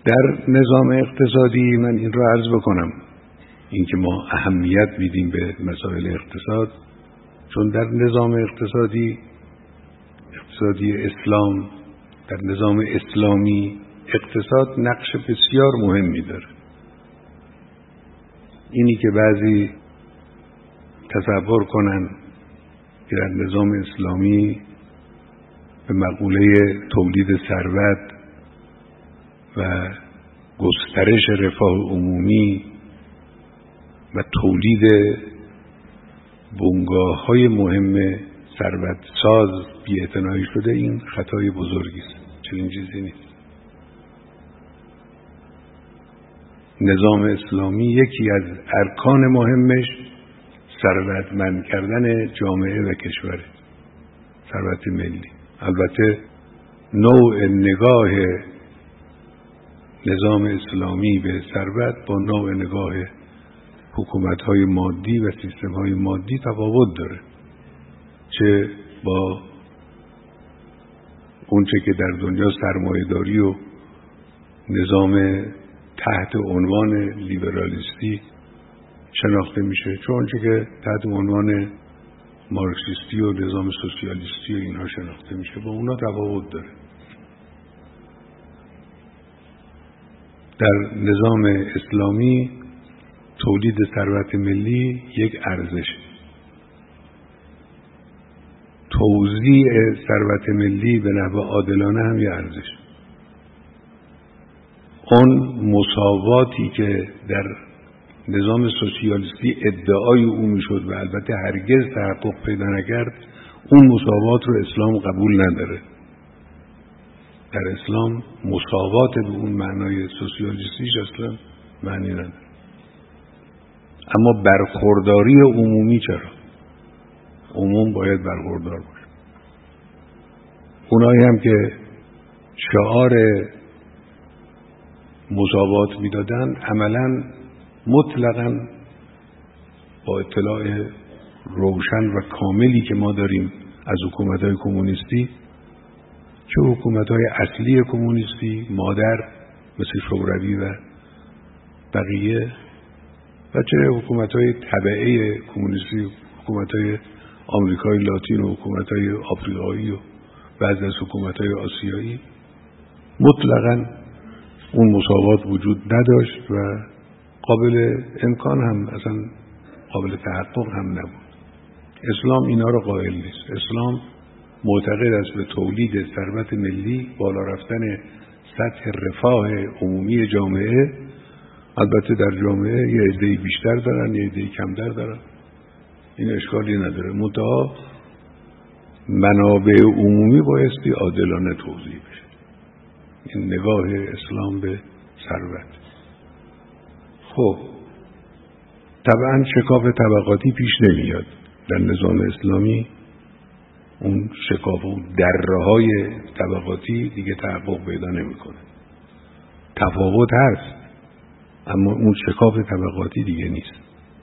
در نظام اقتصادی من این را عرض بکنم، اینکه ما اهمیت میدیم به مسائل اقتصاد، چون در نظام اقتصادی اسلام، در نظام اسلامی اقتصاد نقش بسیار مهمی داره. اینی که بعضی تصور کنن که در نظام اسلامی به مقوله تولید ثروت و گسترش رفاه عمومی و تولید بنگاه‌های مهم ثروت ساز بی‌اعتنایی شده، این خطای بزرگی است. چنین چیزی نیست. نظام اسلامی یکی از ارکان مهمش ثروتمند کردن جامعه و کشور، ثروت ملی. البته نوع نگاه نظام اسلامی به ثروت با نوع نگاه حکومت‌های مادی و سیستم‌های مادی تفاوت داره، چه با اونچه که در دنیا سرمایه‌داری و نظام تحت عنوان لیبرالیستی شناخته میشه، چون اونچه که تحت عنوان مارکسیستی و نظام سوسیالیستی و اینها شناخته میشه، با اونا تفاوت داره. در نظام اسلامی تولید ثروت ملی یک ارزش، توزیع ثروت ملی به نحو عادلانه هم یک ارزش. اون مساواتی که در نظام سوسیالیستی ادعای او میشد و البته هرگز تحقق پیدا نکرد، اون مساوات رو اسلام قبول نداره. در اسلام مساوات به اون معنای سوسیالیستیش اصلا معنی نداره. اما برخورداری عمومی چرا؟ عموم باید برخوردار باشه. اونایی هم که شعار مساوات میدادن، عملاً مطلقاً با اطلاع روشن و کاملی که ما داریم از حکومت‌های کمونیستی، چه حکومت‌های اصلی کمونیستی مادر مثل شوروی و بقیه، و چه حکومت‌های تبعه کمونیستی، حکومت‌های آمریکای لاتین و حکومت‌های آفریقایی و بعضی از حکومت‌های آسیایی، مطلقاً اون مساوات وجود نداشت و قابل امکان هم، اصلا قابل تحقق هم نبود. اسلام اینا رو قائل نیست. اسلام معتقد است به تولید ثروت ملی، بالا رفتن سطح رفاه عمومی جامعه. البته در جامعه یه عده‌ای بیشتر دارن، یه عده‌ای کمتر دارن، این اشکالی نداره. منتها منابع عمومی بایستی عادلانه توزیع بشه. این نگاه اسلام به ثروت. خب طبعا شکاف طبقاتی پیش نمیاد در نظام اسلامی. اون شکاف و دره‌های طبقاتی دیگه تحقق پیدا نمیکنه. تفاوت هست اما اون شکاف طبقاتی دیگه نیست.